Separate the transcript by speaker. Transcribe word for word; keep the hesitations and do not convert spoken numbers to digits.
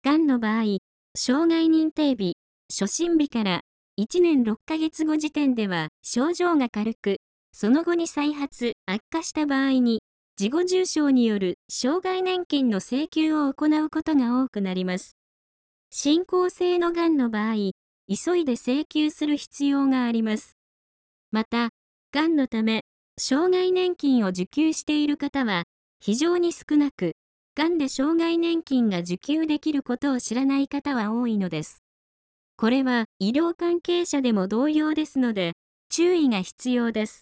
Speaker 1: がんの場合、障害認定日、初診日からいちねんろっかげつご時点では症状が軽く、その後に再発、悪化した場合に、事後重症による障害年金の請求を行うことが多くなります。進行性のがんの場合、急いで請求する必要があります。また、がんのため、障害年金を受給している方は、非常に少なく、がんで障害年金が受給できることを知らない方は多いのです。これは医療関係者でも同様ですので、注意が必要です。